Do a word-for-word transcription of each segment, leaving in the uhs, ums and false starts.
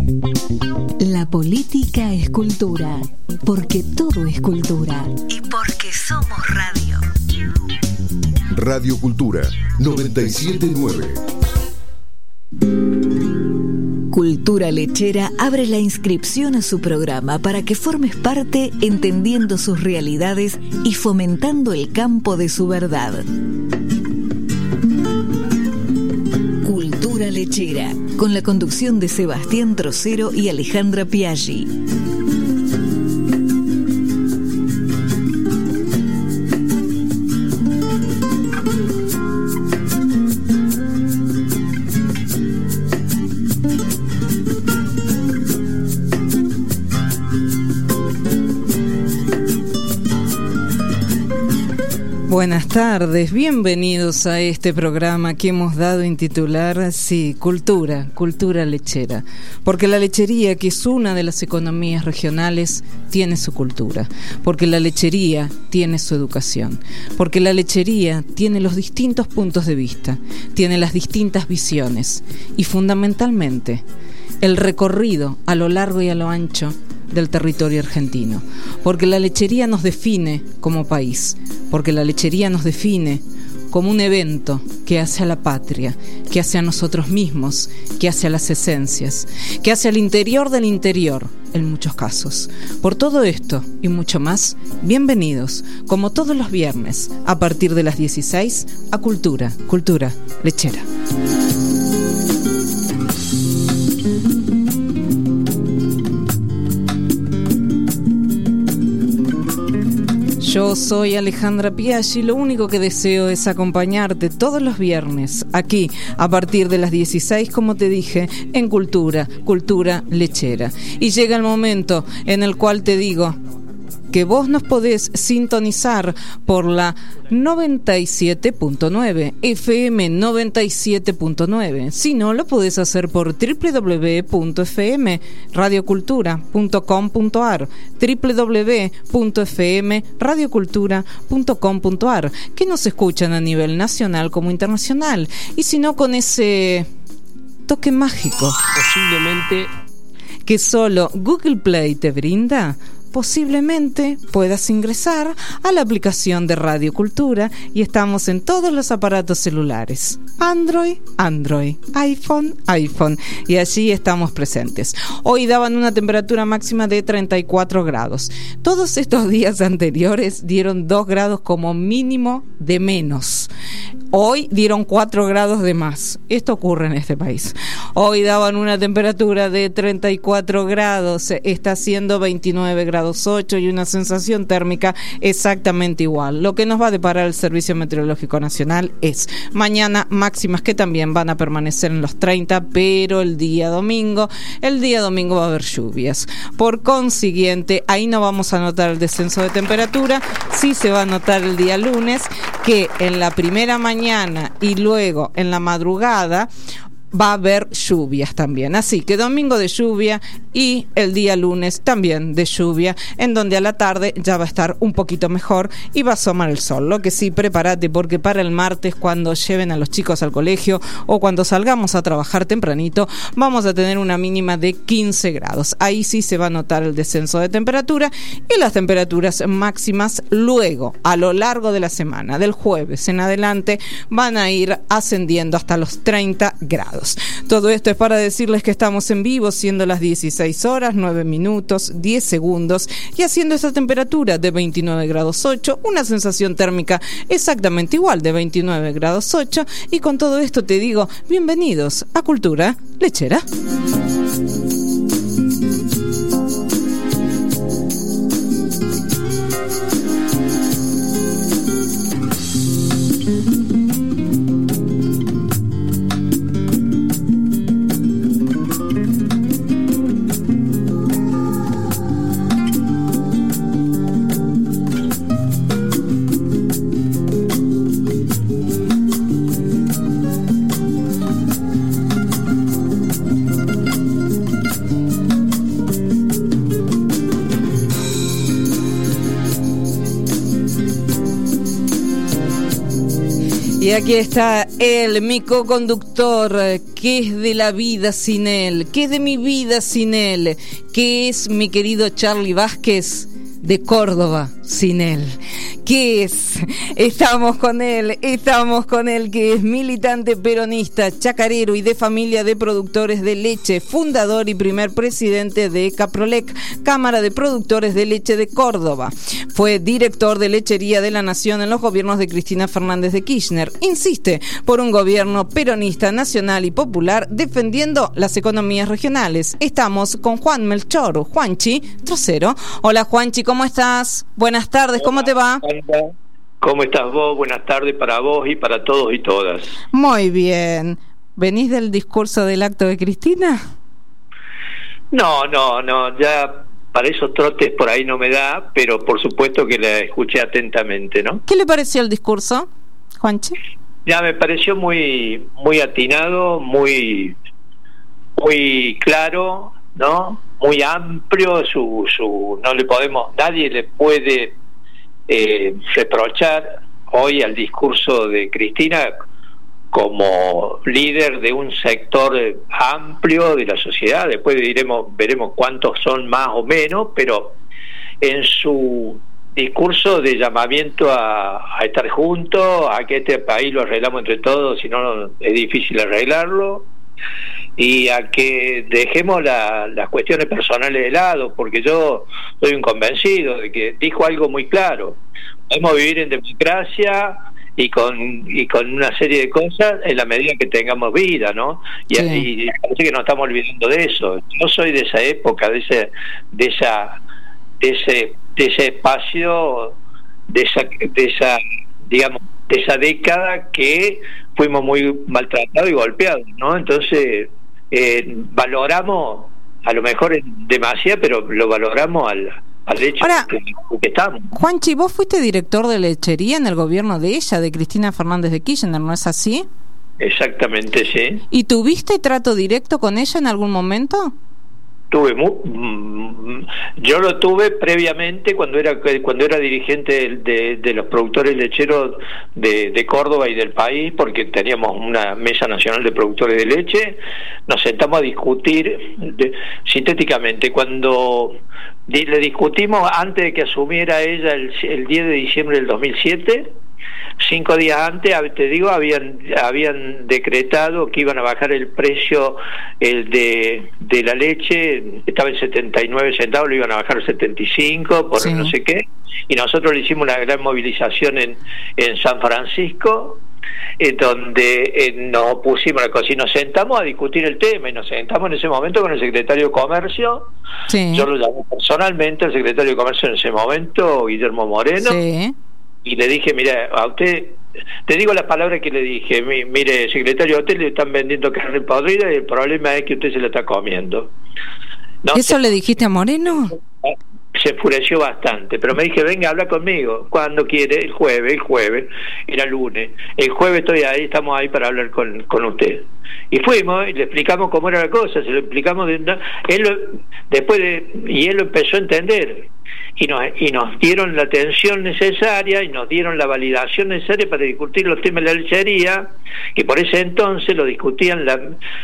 La política es cultura, porque todo es cultura. Y porque somos radio. Radio Cultura noventa y siete punto nueve. Cultura Lechera abre la inscripción a su programa para que formes parte entendiendo sus realidades y fomentando el campo de su verdad. Cultura Lechera, con la conducción de Sebastián Trocero y Alejandra Piaggi. Buenas tardes, bienvenidos a este programa que hemos dado en titular, sí, Cultura, Cultura Lechera, porque la lechería, que es una de las economías regionales, tiene su cultura, porque la lechería tiene su educación, porque la lechería tiene los distintos puntos de vista, tiene las distintas visiones y fundamentalmente el recorrido a lo largo y a lo ancho del territorio argentino, porque la lechería nos define como país, porque la lechería nos define como un evento que hace a la patria, que hace a nosotros mismos, que hace a las esencias, que hace al interior del interior, en muchos casos. Por todo esto y mucho más, bienvenidos, como todos los viernes, a partir de las dieciséis, a Cultura, Cultura Lechera. Yo soy Alejandra Piaggi y lo único que deseo es acompañarte todos los viernes aquí a partir de las dieciséis, como te dije, en Cultura, Cultura Lechera. Y llega el momento en el cual te digo que vos nos podés sintonizar por la noventa y siete punto nueve, F M noventa y siete punto nueve. Si no, lo podés hacer por doble u doble u doble u punto f m radio cultura punto com punto a r, doble u doble u doble u punto f m radio cultura punto com punto a r, que nos escuchan a nivel nacional como internacional. Y si no, con ese toque mágico, posiblemente, que solo Google Play te brinda, posiblemente puedas ingresar a la aplicación de Radio Cultura y estamos en todos los aparatos celulares. Android, Android, iPhone, iPhone, y allí estamos presentes. Hoy daban una temperatura máxima de treinta y cuatro grados. Todos estos días anteriores dieron dos grados como mínimo de menos. Hoy dieron cuatro grados de más. Esto ocurre en este país. Hoy daban una temperatura de treinta y cuatro grados, está haciendo veintinueve grados ocho y una sensación térmica exactamente igual. Lo que nos va a deparar el Servicio Meteorológico Nacional es mañana máximas que también van a permanecer en los treinta, pero el día domingo, el día domingo va a haber lluvias. Por consiguiente, ahí no vamos a notar el descenso de temperatura, sí se va a notar el día lunes, que en la primera mañana y luego en la madrugada va a haber lluvias también, así que domingo de lluvia y el día lunes también de lluvia, en donde a la tarde ya va a estar un poquito mejor y va a asomar el sol. Lo que sí, prepárate, porque para el martes, cuando lleven a los chicos al colegio o cuando salgamos a trabajar tempranito, vamos a tener una mínima de quince grados. Ahí sí se va a notar el descenso de temperatura, y las temperaturas máximas luego, a lo largo de la semana, del jueves en adelante, van a ir ascendiendo hasta los treinta grados. Todo esto es para decirles que estamos en vivo, siendo las dieciséis horas, nueve minutos, diez segundos, y haciendo esta temperatura de veintinueve grados ocho, una sensación térmica exactamente igual de veintinueve grados ocho, y con todo esto te digo, bienvenidos a Cultura Lechera. Y aquí está él, mi coconductor. ¿Qué es de la vida sin él? ¿Qué es de mi vida sin él? ¿Qué es mi querido Charly Vázquez de Córdoba sin él? ¿Qué es? Estamos con él, estamos con él, que es militante peronista, chacarero y de familia de productores de leche, fundador y primer presidente de Caprolec, Cámara de Productores de Leche de Córdoba. Fue director de Lechería de la Nación en los gobiernos de Cristina Fernández de Kirchner. Insiste por un gobierno peronista, nacional y popular, defendiendo las economías regionales. Estamos con Juan Melchor, Juanchi Trocero. Hola Juanchi, ¿cómo estás? Buenas tardes, ¿cómo te va? ¿Cómo estás vos? Buenas tardes para vos y para todos y todas. Muy bien. ¿Venís del discurso del acto de Cristina? No, no, no, ya para esos trotes por ahí no me da, pero por supuesto que la escuché atentamente, ¿no? ¿Qué le pareció el discurso, Juanchi? Ya me pareció muy muy atinado, muy muy claro, ¿no? Muy amplio, su su no le podemos, nadie le puede eh, reprochar hoy al discurso de Cristina como líder de un sector amplio de la sociedad. Después diremos, veremos cuántos son más o menos, pero en su discurso de llamamiento a, a estar juntos, a que este país lo arreglamos entre todos, si no es difícil arreglarlo, y a que dejemos la, las cuestiones personales de lado, porque yo soy un convencido de que dijo algo muy claro: podemos vivir en democracia y con y con una serie de cosas en la medida que tengamos vida, ¿no? Y, sí. y parece que nos estamos olvidando de eso. Yo soy de esa época, de ese de esa de ese de ese espacio, de esa de esa digamos de esa década que fuimos muy maltratados y golpeados, ¿no? Entonces eh, valoramos, a lo mejor es demasiado, pero lo valoramos al, al hecho Ahora, que, que estamos. Juanchi, vos fuiste director de lechería en el gobierno de ella, de Cristina Fernández de Kirchner, ¿no es así? Exactamente, sí. ¿Y tuviste trato directo con ella en algún momento? Tuve mu- yo lo tuve previamente cuando era cuando era dirigente de, de, de los productores lecheros de, de Córdoba y del país, porque teníamos una mesa nacional de productores de leche. Nos sentamos a discutir de, sintéticamente cuando di, le discutimos antes de que asumiera ella el, el diez de diciembre del dos mil siete. Cinco días antes, te digo, habían habían decretado que iban a bajar el precio el de, de la leche, estaba en setenta y nueve centavos, lo iban a bajar a setenta y cinco, por sí. no sé qué, y nosotros le hicimos una gran movilización en, en San Francisco, eh, donde eh, nos pusimos la cosa y nos sentamos a discutir el tema, y nos sentamos en ese momento con el secretario de Comercio. Sí. Yo lo llamé personalmente al secretario de Comercio en ese momento, Guillermo Moreno. Sí. Y le dije, mira, a usted, te digo las palabras que le dije: mire, secretario, a usted le están vendiendo carne podrida y el problema es que usted se la está comiendo. No, ¿Eso se, le dijiste a Moreno? Se enfureció bastante, pero me dije, venga, habla conmigo. ¿Cuándo quiere? El jueves, el jueves, era lunes. El jueves estoy ahí, estamos ahí para hablar con, con usted. Y fuimos y le explicamos cómo era la cosa, se lo explicamos de, él lo, después de, y él lo empezó a entender. Y nos, y nos dieron la atención necesaria y nos dieron la validación necesaria para discutir los temas de la lechería, que por ese entonces lo discutían la,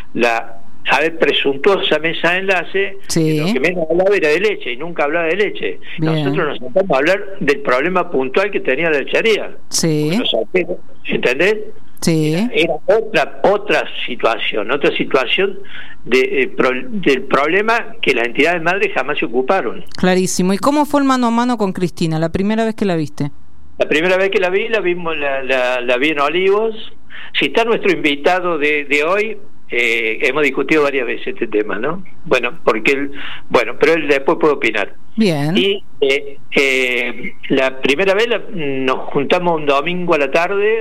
la a ver, presuntuosa mesa de enlace, sí. Lo que menos hablaba era de leche y nunca hablaba de leche. Bien. Nosotros nos sentamos a hablar del problema puntual que tenía la lechería. Sí. ¿Entendés? Sí. Era, era otra otra situación, otra situación de, eh, pro, del problema que las entidades madres jamás se ocuparon. Clarísimo. ¿Y cómo fue el mano a mano con Cristina, la primera vez que la viste? La primera vez que la vi, la vimos la, la, la vi en Olivos. Si está nuestro invitado de, de hoy, eh, hemos discutido varias veces este tema, ¿no? Bueno, porque él, bueno, pero él después puede opinar. Bien. Y eh, eh, la primera vez la, nos juntamos un domingo a la tarde.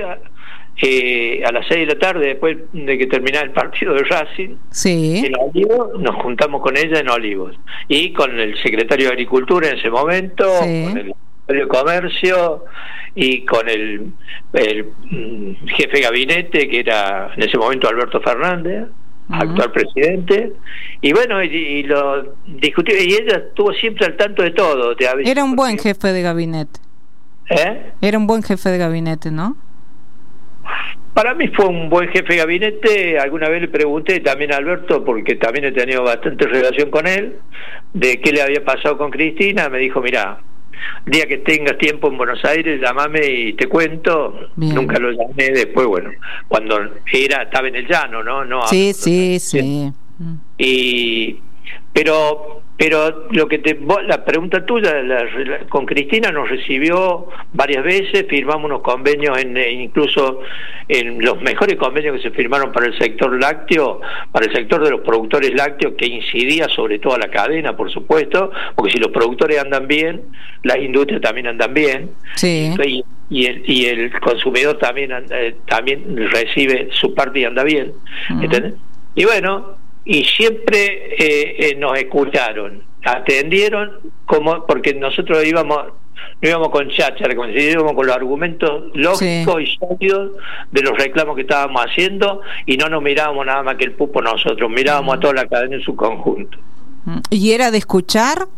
Eh, a las seis de la tarde, después de que terminara el partido de Racing, sí. En Olivos, nos juntamos con ella en Olivos y con el secretario de Agricultura en ese momento, sí. Con el secretario de Comercio y con el, el mm, jefe de gabinete, que era en ese momento Alberto Fernández, uh-huh. Actual presidente, y bueno, y, y lo discutió, y ella estuvo siempre al tanto de todo. De era un buen jefe de gabinete. ¿Eh? Era un buen jefe de gabinete, ¿no? Para mí fue un buen jefe de gabinete. Alguna vez le pregunté también a Alberto, porque también he tenido bastante relación con él, de qué le había pasado con Cristina. Me dijo, mirá, el día que tengas tiempo en Buenos Aires, llámame y te cuento. Bien. Nunca lo llamé después, bueno, cuando era estaba en el llano, ¿no? no sí, sí, sí. Y pero pero lo que te la pregunta tuya la, la, con Cristina nos recibió varias veces, firmamos unos convenios en incluso en los mejores convenios que se firmaron para el sector lácteo, para el sector de los productores lácteos, que incidía sobre toda la cadena, por supuesto, porque si los productores andan bien, las industrias también andan bien. Sí. Y, y el y el consumidor también eh, también recibe su parte y anda bien. Uh-huh. ¿Entendés? Y bueno, y siempre eh, eh, nos escucharon, atendieron, como porque nosotros íbamos no íbamos con cháchara, como si íbamos con los argumentos lógicos, sí, y sólidos de los reclamos que estábamos haciendo, y no nos mirábamos nada más que el pupo nosotros, mirábamos mm. a toda la cadena en su conjunto. ¿Y era de escuchar?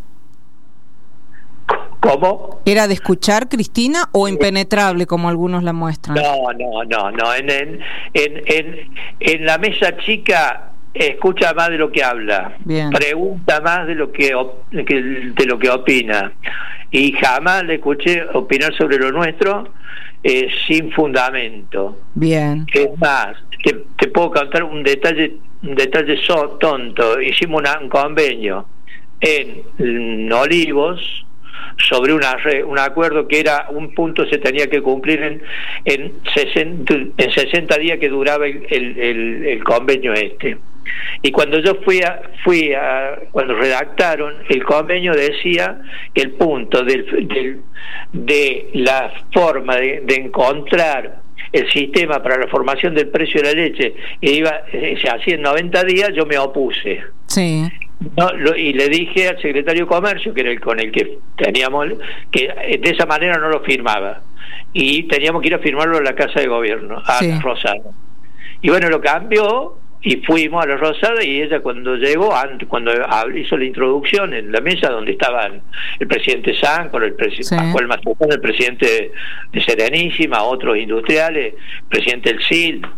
¿Cómo? ¿Era de escuchar, Cristina, o impenetrable, como algunos la muestran? No, no, no, no. En, en, en, en, en la mesa chica escucha más de lo que habla. Bien. Pregunta más de lo que, que de lo que opina, y jamás le escuché opinar sobre lo nuestro eh, sin fundamento. Bien. Es más, te, te puedo contar un detalle, un detalle so, tonto. Hicimos una, un convenio en, en Olivos sobre una un acuerdo que era un punto se tenía que cumplir en en sesenta, en sesenta días que duraba el, el, el, el convenio este. Y cuando yo fui a, fui a cuando redactaron el convenio, decía que el punto del, del, de la forma de, de encontrar el sistema para la formación del precio de la leche iba se hacía en noventa días, yo me opuse. Sí. No, lo, y le dije al secretario de Comercio, que era el con el que teníamos, que de esa manera no lo firmaba, y teníamos que ir a firmarlo a la Casa de Gobierno, a sí. Rosada. Y bueno, lo cambió y fuimos a la Rosada, y ella cuando llegó, cuando hizo la introducción en la mesa donde estaban el presidente Sáncor, el presidente sí. Pascual Mazzocón, el presidente de Serenísima, otros industriales, el presidente del S I L,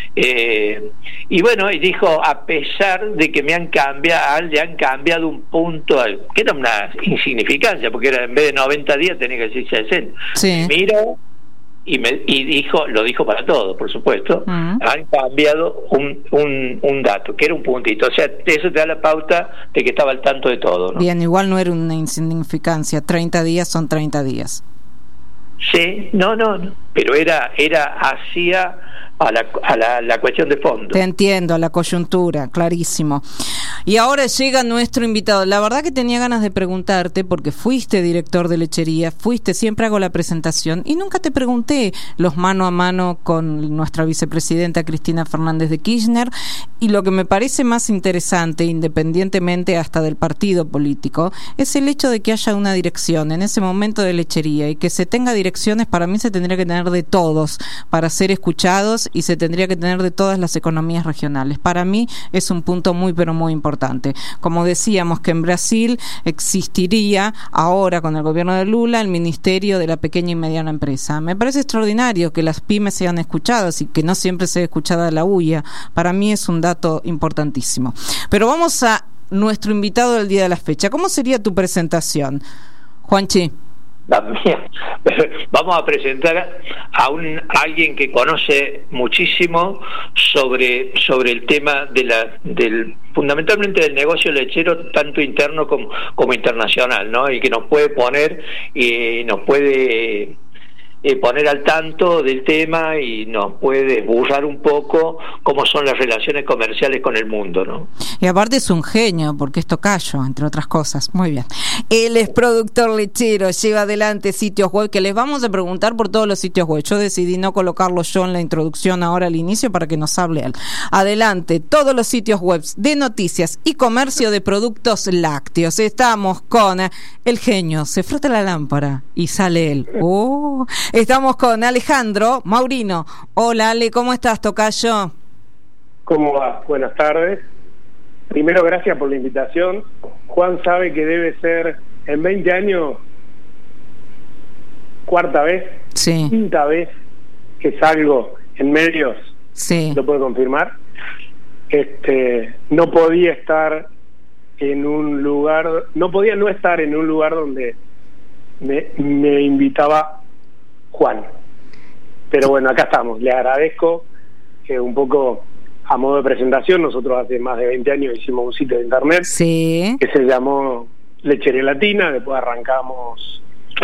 eh, y bueno, y dijo, a pesar de que me han cambiado, le han cambiado un punto, que era una insignificancia, porque era en vez de noventa días tenía que decir sesenta. Sí. Miro y me y dijo, lo dijo para todo, por supuesto, uh-huh. han cambiado un, un un dato, que era un puntito, o sea, eso te da la pauta de que estaba al tanto de todo, ¿no? Bien, igual no era una insignificancia, treinta días son treinta días. Sí, no, no, no, pero era, era, hacía a la, a la, la cuestión de fondo. Te entiendo, a la coyuntura, clarísimo. Y ahora llega nuestro invitado. La verdad que tenía ganas de preguntarte, porque fuiste director de lechería, fuiste, siempre hago la presentación, y nunca te pregunté los mano a mano con nuestra vicepresidenta Cristina Fernández de Kirchner, y lo que me parece más interesante, independientemente hasta del partido político, es el hecho de que haya una dirección en ese momento de lechería, y que se tenga direcciones. Para mí se tendría que tener de todos para ser escuchados, y se tendría que tener de todas las economías regionales. Para mí es un punto muy pero muy importante. Como decíamos, que en Brasil existiría ahora con el gobierno de Lula el Ministerio de la Pequeña y Mediana Empresa. Me parece extraordinario que las pymes sean escuchadas y que no siempre sea escuchada la huya. Para mí es un dato importantísimo. Pero vamos a nuestro invitado del día de la fecha. ¿Cómo sería tu presentación, Juanchi? También vamos a presentar a un a alguien que conoce muchísimo sobre sobre el tema de la del fundamentalmente del negocio lechero, tanto interno como como internacional, ¿no? Y que nos puede poner y nos puede eh, poner al tanto del tema, y nos puede burlar un poco cómo son las relaciones comerciales con el mundo, ¿no? Y aparte es un genio, porque es tocayo, entre otras cosas. Muy bien. Él es productor lechero, lleva adelante sitios web, que les vamos a preguntar por todos los sitios web. Yo decidí no colocarlo yo en la introducción ahora al inicio para que nos hable él. Adelante, todos los sitios web de noticias y comercio de productos lácteos. Estamos con el genio, se frota la lámpara y sale él. Oh, estamos con Alejandro Maurino. Hola, Ale, ¿cómo estás, tocayo? ¿Cómo va? Buenas tardes. Primero, gracias por la invitación. Juan sabe que debe ser en veinte años cuarta vez, sí. quinta vez que salgo en medios, sí, lo puedo confirmar. Este, no podía estar en un lugar, no podía no estar en un lugar donde me, me invitaba Juan. Pero bueno, acá estamos. Le agradezco que un poco a modo de presentación, nosotros hace más de veinte años hicimos un sitio de internet, sí, que se llamó Lechería Latina. Después arrancamos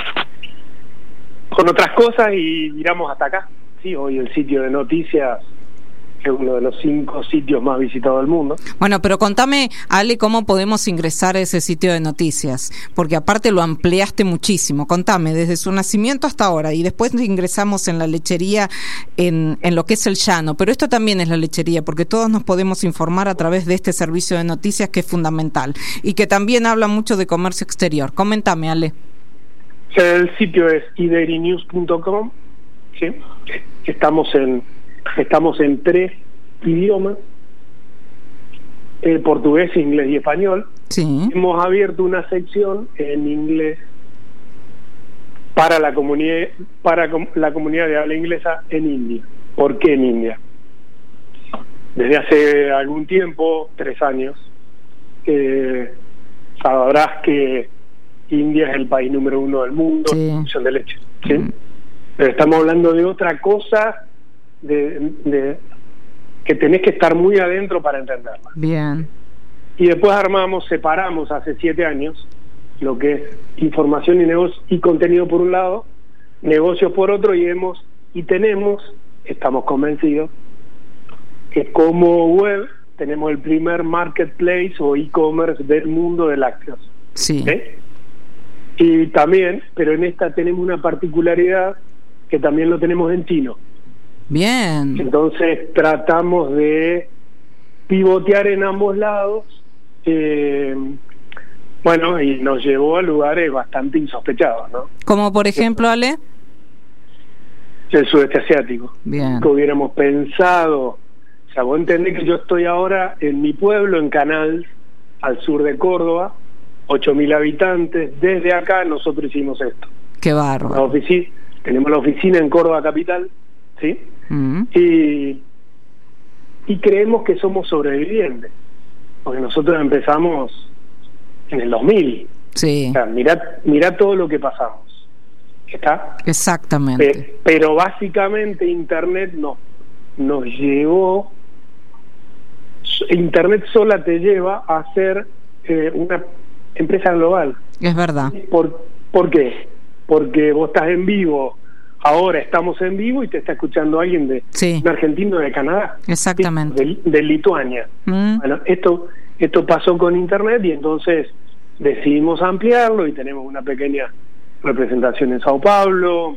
con otras cosas y miramos hasta acá. Sí, hoy el sitio de noticias es uno de los cinco sitios más visitados del mundo. Bueno, pero contame, Ale, cómo podemos ingresar a ese sitio de noticias, porque aparte lo ampliaste muchísimo. Contame, desde su nacimiento hasta ahora, y después ingresamos en la lechería, en, en lo que es el llano, pero esto también es la lechería, porque todos nos podemos informar a través de este servicio de noticias que es fundamental, y que también habla mucho de comercio exterior. Coméntame, Ale. El sitio es iderinews punto com, ¿sí? Estamos en Estamos en tres idiomas, eh, portugués, inglés y español. Sí. Hemos abierto una sección en inglés para la comunidad para com- la comunidad de habla inglesa en India. ¿Por qué en India? Desde hace algún tiempo, tres años, eh, sabrás que India es el país número uno del mundo sí. en producción de leche, ¿sí? Mm. Pero estamos hablando de otra cosa. De, de que tenés que estar muy adentro para entenderla. Bien. Y después armamos, separamos hace siete años lo que es información y negocio y contenido por un lado, negocios por otro, y hemos y tenemos, estamos convencidos que como web tenemos el primer marketplace o e-commerce del mundo de lácteos. Sí. ¿Eh? Y también, pero en esta tenemos una particularidad que también lo tenemos en chino. Bien. Entonces tratamos de pivotear en ambos lados, eh, bueno, y nos llevó a lugares bastante insospechados, ¿no? Como por ejemplo, Ale. El sudeste asiático. Bien. Que hubiéramos pensado, o sea, vos entendés que yo estoy ahora en mi pueblo, en Canals, al sur de Córdoba, ocho mil habitantes. Desde acá nosotros hicimos esto. Qué bárbaro. La oficina, tenemos la oficina en Córdoba capital, ¿sí? Mm. Y, y creemos que somos sobrevivientes, porque nosotros empezamos en el dos mil. Sí. O sea, mirá, mirá todo lo que pasamos. ¿Está? Exactamente. Pe- pero básicamente Internet no, nos llevó, Internet sola te lleva a ser eh, una empresa global. Es verdad. ¿Por, ¿Por qué? Porque vos estás en vivo. Ahora estamos en vivo y te está escuchando alguien de Sí. un argentino de Canadá. Exactamente. De, de Lituania. Mm. Bueno, esto esto pasó con Internet y entonces decidimos ampliarlo y tenemos una pequeña representación en Sao Paulo,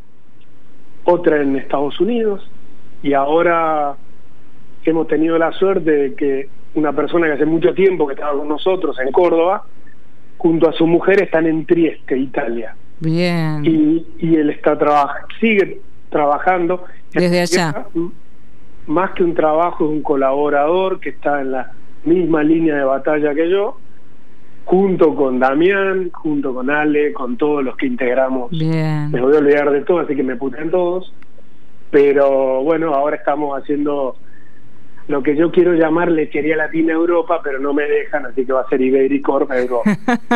otra en Estados Unidos, y ahora hemos tenido la suerte de que una persona que hace mucho tiempo que estaba con nosotros en Córdoba, junto a su mujer están en Trieste, Italia. Bien. Y, y él está traba- sigue trabajando Desde allá. Más que un trabajo, es un colaborador que está en la misma línea de batalla que yo, junto con Damián, junto con Ale, con todos los que integramos. Bien. Me voy a olvidar de todo, así que me puteen todos. Pero bueno, ahora estamos haciendo lo que yo quiero llamar Lechería Latina Europa, pero no me dejan, así que va a ser Ibericorp Europa.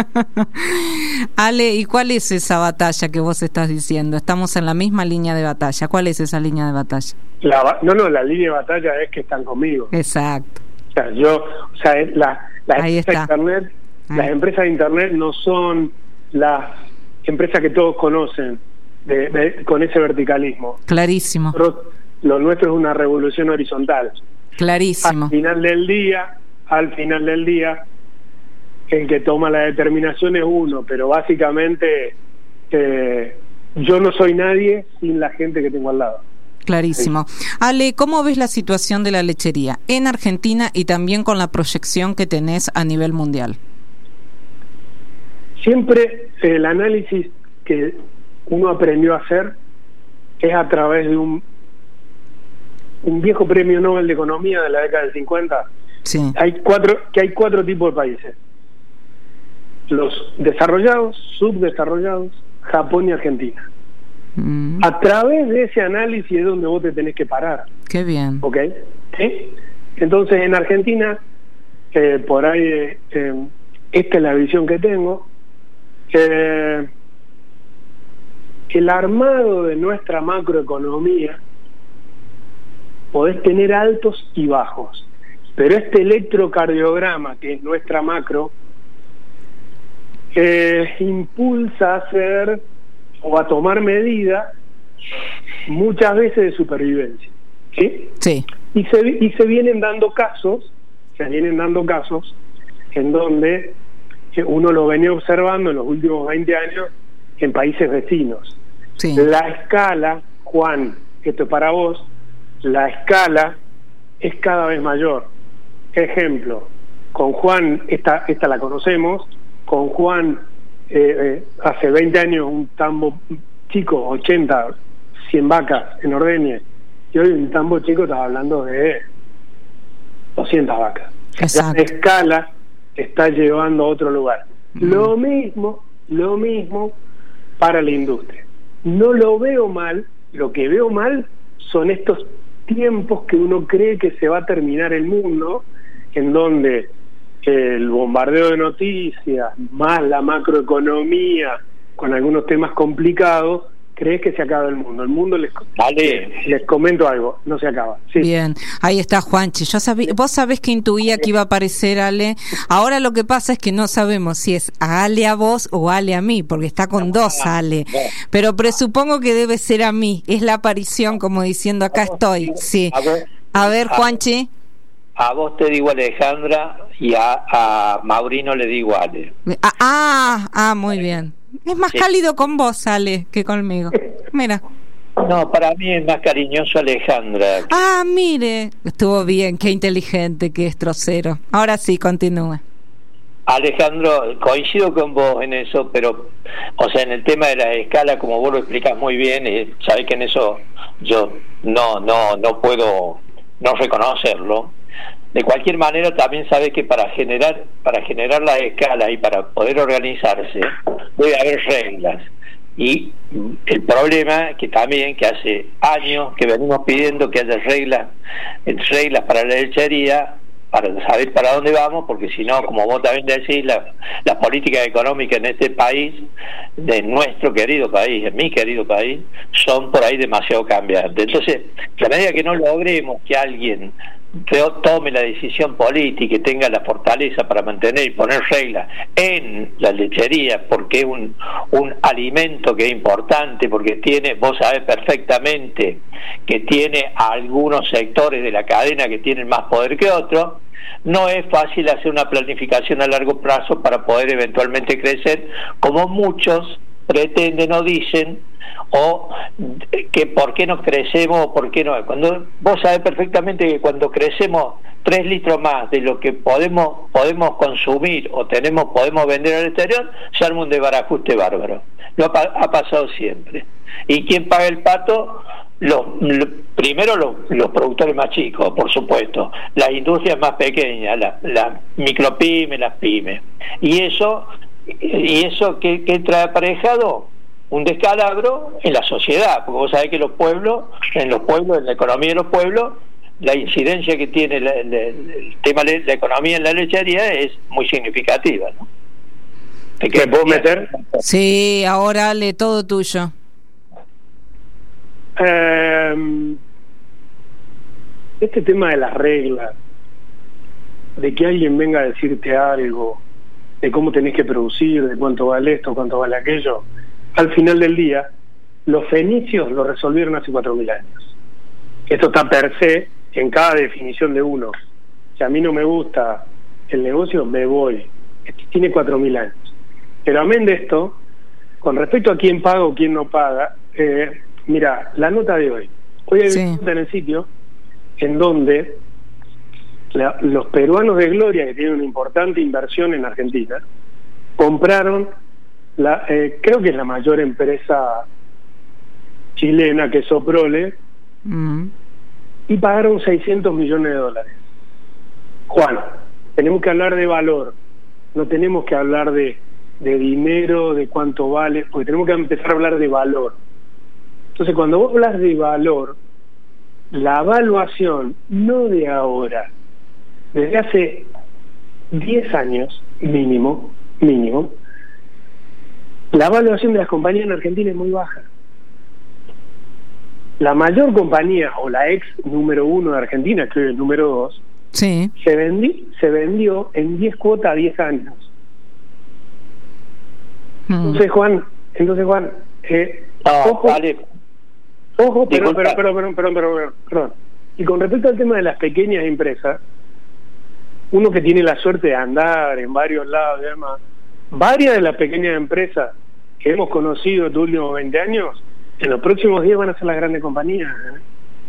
Ale, ¿y cuál es esa batalla que vos estás diciendo? Estamos en la misma línea de batalla. ¿Cuál es esa línea de batalla? La, no, no, la línea de batalla es que están conmigo. Exacto. O sea, yo, o sea, es la, las Ahí empresas está. de internet, Ahí. las empresas de internet no son las empresas que todos conocen de, de, con ese verticalismo. Clarísimo. Nosotros, lo nuestro es una revolución horizontal. Clarísimo. Al final del día, al final del día, el que toma la determinación es uno, pero básicamente eh, yo no soy nadie sin la gente que tengo al lado. Clarísimo. Ale, ¿cómo ves la situación de la lechería en Argentina y también con la proyección que tenés a nivel mundial? Siempre el análisis que uno aprendió a hacer es a través de un un viejo premio Nobel de Economía de la década del cincuenta. Sí. Hay cuatro, que hay cuatro tipos de países: los desarrollados, subdesarrollados, Japón y Argentina. Mm. A través de ese análisis es donde vos te tenés que parar. Qué bien. ¿Ok? ¿Sí? Entonces, en Argentina, eh, por ahí, eh, eh, esta es la visión que tengo. Eh, el armado de nuestra macroeconomía, podés tener altos y bajos, pero este electrocardiograma, que es nuestra macro, eh, impulsa a hacer o a tomar medidas muchas veces de supervivencia, ¿sí? Sí. Y se, y se vienen dando casos, se vienen dando casos en donde uno lo venía observando en los últimos veinte años en países vecinos. Sí. La escala, Juan, esto es para vos, la escala es cada vez mayor. Ejemplo, con Juan, esta, esta la conocemos, con Juan eh, eh, hace veinte años un tambo chico, ochenta, cien vacas en ordeñe, y hoy un tambo chico estaba hablando de doscientas vacas. Exacto. La escala está llevando a otro lugar. Mm. Lo mismo, lo mismo para la industria. No lo veo mal, lo que veo mal son estos tiempos que uno cree que se va a terminar el mundo, en donde el bombardeo de noticias, más la macroeconomía, con algunos temas complicados, crees que se acaba el mundo. El mundo, les, vale. les comento algo, no se acaba. Sí. Bien, ahí está Juanchi. Yo sabía, vos sabés que intuía que iba a aparecer Ale. Ahora lo que pasa es que no sabemos si es a Ale a vos o Ale a mí, porque está con dos Ale. Pero presupongo que debe ser a mí. Es la aparición como diciendo acá estoy. Sí. A ver, Juanchi. A vos te digo Alejandra y a, a Maurino le digo Ale. Ah, ah, ah, muy bien. Es más sí. cálido con vos, Ale, que conmigo. Mira. No, para mí es más cariñoso Alejandra. Ah, mire. Estuvo bien, qué inteligente, qué destrocero. Ahora sí, continúe. Alejandro, coincido con vos en eso, pero, o sea, en el tema de la escala, como vos lo explicás muy bien, eh, sabés que en eso yo no, no, no puedo no reconocerlo. De cualquier manera, también sabe que para generar para generar la escala y para poder organizarse debe haber reglas. Y el problema que también que hace años que venimos pidiendo que haya reglas reglas para la lechería, para saber para dónde vamos, porque si no, como vos también decís, la, la política económica en este país, de nuestro querido país, en mi querido país, son por ahí demasiado cambiantes. Entonces, a medida que no logremos que alguien tome la decisión política y tenga la fortaleza para mantener y poner reglas en la lechería, porque es un, un alimento que es importante, porque tiene, vos sabés perfectamente que tiene a algunos sectores de la cadena que tienen más poder que otros, no es fácil hacer una planificación a largo plazo para poder eventualmente crecer, como muchos pretenden o dicen, o que por qué no crecemos o por qué no. Cuando vos sabés perfectamente que cuando crecemos tres litros más de lo que podemos podemos consumir o tenemos podemos vender al exterior, se arma un desbarajuste bárbaro. Lo ha, ha pasado siempre. ¿Y quién paga el pato? Los, los primero los, los productores más chicos, por supuesto, las industrias más pequeñas, las la micropymes, las pymes. Y eso y eso que, que trae aparejado un descalabro en la sociedad, porque vos sabés que los pueblos, en los pueblos, en la economía de los pueblos, la incidencia que tiene la, la, el tema de la economía en la lechería es muy significativa, ¿no? ¿Te puedo meter? Sí, ahora Ale, todo tuyo. Eh, este tema de las reglas, de que alguien venga a decirte algo, de cómo tenés que producir, de cuánto vale esto, cuánto vale aquello, al final del día, los fenicios lo resolvieron hace cuatro mil años. Esto está per se en cada definición de uno. Si a mí no me gusta el negocio, me voy. Esto tiene cuatro mil años. Pero amén de esto, con respecto a quién paga o quién no paga, eh, mira, la nota de hoy. Hoy hay sí. una nota en el sitio en donde la, los peruanos de Gloria, que tienen una importante inversión en Argentina, compraron La, eh, creo que es la mayor empresa chilena, que es Soprole, mm. y pagaron seiscientos millones de dólares. Juan, tenemos que hablar de valor, no tenemos que hablar de, de dinero, de cuánto vale, porque tenemos que empezar a hablar de valor. Entonces, cuando vos hablas de valor, la evaluación, no de ahora, desde hace diez años mínimo, mínimo, la evaluación de las compañías en Argentina es muy baja. La mayor compañía, o la ex número uno de Argentina, que hoy es el número dos, sí. se, vendi, se vendió en diez cuotas a diez años. Mm. Entonces, Juan, entonces Juan, eh, no, ojo, vale. ojo, pero, pero, pero, pero, pero, pero, perdón. Y con respecto al tema de las pequeñas empresas, uno que tiene la suerte de andar en varios lados y demás, varias de las pequeñas empresas que hemos conocido estos últimos veinte años, en los próximos días van a ser las grandes compañías. ¿eh?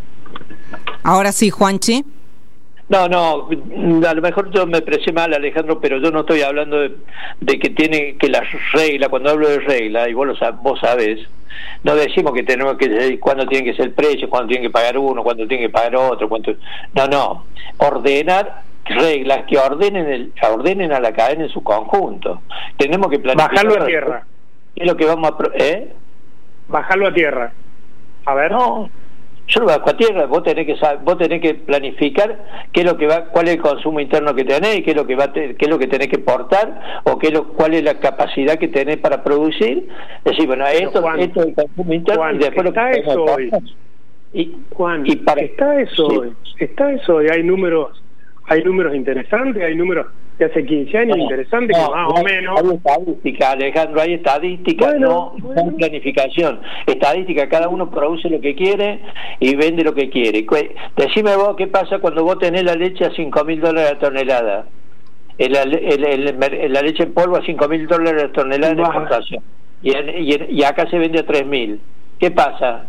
Ahora sí, Juanchi. No, no, a lo mejor yo me expresé mal, Alejandro, pero yo no estoy hablando de, de que tiene que las reglas, cuando hablo de reglas, y vos lo vos sabés, no decimos que tenemos que cuándo tiene que ser el precio, cuándo tiene que pagar uno, cuándo tiene que pagar otro, cuánto, no, no, ordenar reglas que ordenen el, ordenen a la cadena en su conjunto. Tenemos que planificar. Bajarlo a tierra. ¿Qué es lo que vamos a ¿eh? Bajarlo a tierra. A ver. No. Yo lo bajo a tierra, vos tenés que saber, vos tenés que planificar qué es lo que va, cuál es el consumo interno que tenés, y qué es lo que va, qué es lo que tenés que exportar, o qué es lo, cuál es la capacidad que tenés para producir. Es decir, bueno, esto, Juan, esto es el consumo interno, Juan, y después lo que eso hoy. Y, Juan, y para, está eso sí. hoy, está eso hoy, hay números, hay números interesantes, hay números de hace quince años no, interesantes, no, que más no, o menos. Hay estadística, Alejandro, hay estadística, bueno, no, bueno. no planificación. Estadística, cada uno produce lo que quiere y vende lo que quiere. Decime vos qué pasa cuando vos tenés la leche a cinco mil dólares a tonelada, el, el, el, el, la leche en polvo a cinco mil dólares a tonelada en exportación, y, en, y, en, y acá se vende a tres mil. ¿Qué pasa?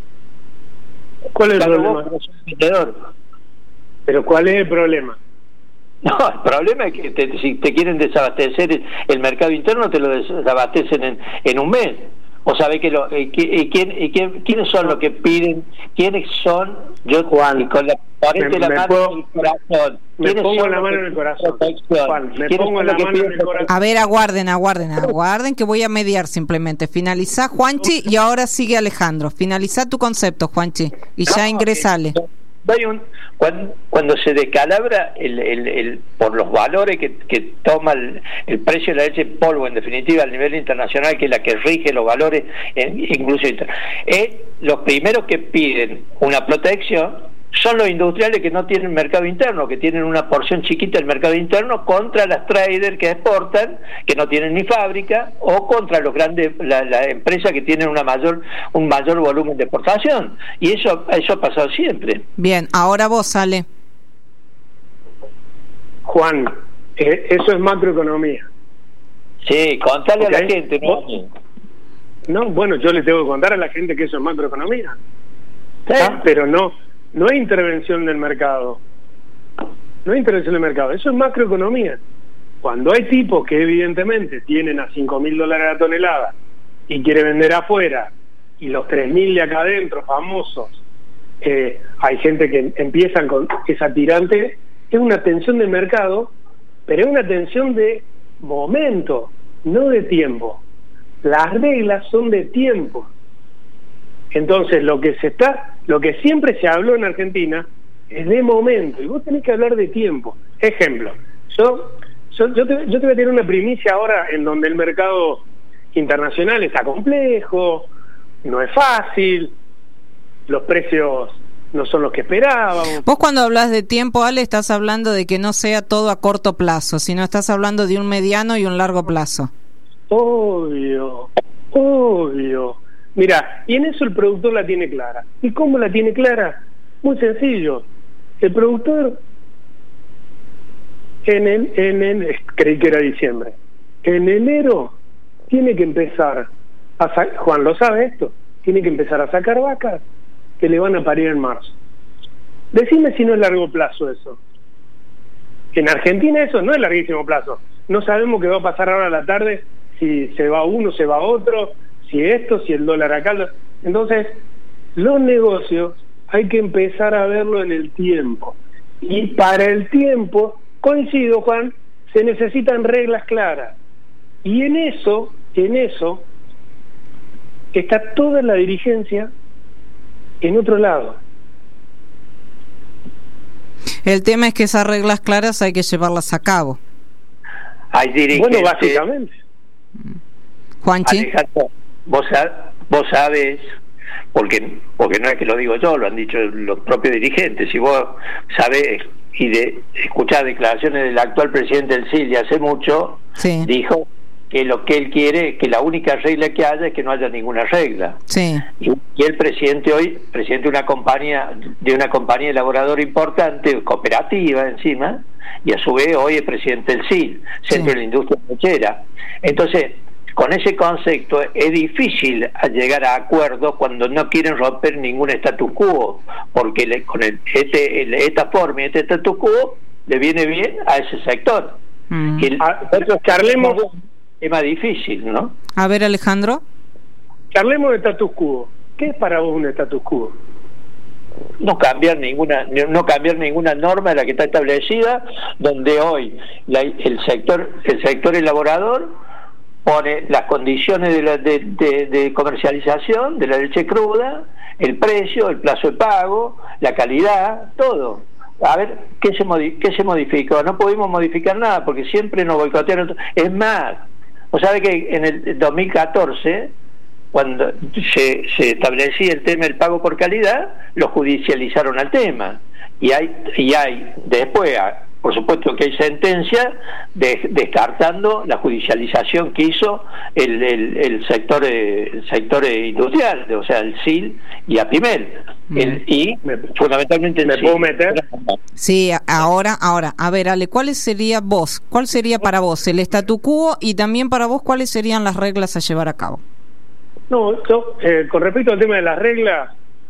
¿Cuál es el Claro, problema? Vos, vendedor. Pero ¿cuál es el problema? No, el problema es que te, si te quieren desabastecer el, el mercado interno, te lo desabastecen en, en un mes. O sabés que lo, y, y, quién, y quién, quiénes son los que piden, quiénes son, yo Juan, con la, me, la me mano puedo, en el corazón. Me pongo la mano en el corazón. Juan, me pongo la mano en el corazón. A ver, aguarden, aguarden, aguarden que voy a mediar simplemente. Finalizá, Juanchi, y ahora sigue Alejandro. Finalizá tu concepto, Juanchi, y ya no, ingresale. Hay un, cuando, cuando se descalabra el, el, el, por los valores que, que toma el, el precio de la leche en polvo, en definitiva, a nivel internacional, que es la que rige los valores, en, incluso eh, los primeros que piden una protección son los industriales que no tienen mercado interno, que tienen una porción chiquita del mercado interno, contra las traders que exportan, que no tienen ni fábrica, o contra los grandes, la, la empresas que tienen una mayor un mayor volumen de exportación. Y eso eso ha pasado siempre. Bien, ahora vos, sale. Juan, eh, eso es macroeconomía. Sí, contale okay. a la gente, ¿no? ¿Vos? No, bueno, yo le tengo que contar a la gente que eso es macroeconomía. ¿Sí? Ah, pero no No hay intervención del mercado. No hay intervención del mercado. Eso es macroeconomía. Cuando hay tipos que evidentemente tienen a cinco mil dólares la tonelada y quiere vender afuera, y los tres mil de acá adentro, famosos, eh, hay gente que empiezan con esa tirante, es una tensión del mercado, pero es una tensión de momento, no de tiempo. Las reglas son de tiempo. Entonces, lo que se está, lo que siempre se habló en Argentina es de momento, y vos tenés que hablar de tiempo. Ejemplo, yo yo, yo, te, yo te voy a tener una primicia ahora en donde el mercado internacional está complejo, no es fácil, los precios no son los que esperábamos. Vos cuando hablas de tiempo, Ale, estás hablando de que no sea todo a corto plazo, sino estás hablando de un mediano y un largo plazo. Obvio, obvio. Mira, y en eso el productor la tiene clara. ¿Y cómo la tiene clara? Muy sencillo. El productor, en el, en el, creí que era diciembre, en enero tiene que empezar a sacar, Juan lo sabe esto, tiene que empezar a sacar vacas que le van a parir en marzo. Decime si no es largo plazo eso. En Argentina eso no es larguísimo plazo. No sabemos qué va a pasar ahora a la tarde, si se va uno, se va otro, si esto, si el dólar acá. Entonces, los negocios hay que empezar a verlo en el tiempo. Y para el tiempo, coincido, Juan, se necesitan reglas claras. Y en eso, en eso, está toda la dirigencia en otro lado. El tema es que esas reglas claras hay que llevarlas a cabo. Hay dirigentes. Bueno, básicamente. Juanchi. Alejandro, vos, vos sabes, porque porque no es que lo digo yo, lo han dicho los propios dirigentes. Si vos sabés y de escuchar declaraciones del actual presidente del S I L de hace mucho, Sí. dijo que lo que él quiere es que la única regla que haya es que no haya ninguna regla. Sí. Y, y el presidente hoy, presidente de una compañía, de una compañía elaboradora importante, cooperativa encima, y a su vez hoy es presidente del S I L, Centro Sí. de la Industria Lechera. Entonces, con ese concepto es difícil llegar a acuerdos cuando no quieren romper ningún status quo, porque le, con el, este, el, esta forma y este status quo le viene bien a ese sector. Mm. Que el, Ah, charlemos, es más difícil, ¿no? A ver, Alejandro. charlemos de status quo. ¿Qué es para vos un status quo? No cambiar ninguna no cambiar ninguna norma de la que está establecida, donde hoy la, el sector el sector elaborador pone las condiciones de, la, de, de, de comercialización de la leche cruda, el precio, el plazo de pago, la calidad, todo. A ver, ¿qué se, modi- qué se modificó? No pudimos modificar nada porque siempre nos boicotearon. Es más, vos sabés que en el dos mil catorce, cuando se, se establecía el tema del pago por calidad, lo judicializaron al tema. Y hay, y hay después, por supuesto que hay sentencia de, descartando la judicialización que hizo el, el, el sector el sector industrial, o sea, el S I L y APIMEL. El, y ¿Me, fundamentalmente el ¿me S I L. puedo meter? Sí, a- ahora, ahora. A ver, Ale, ¿cuál sería vos? ¿Cuál sería para vos el statu quo y también para vos cuáles serían las reglas a llevar a cabo? No, yo, eh, con respecto al tema de las reglas,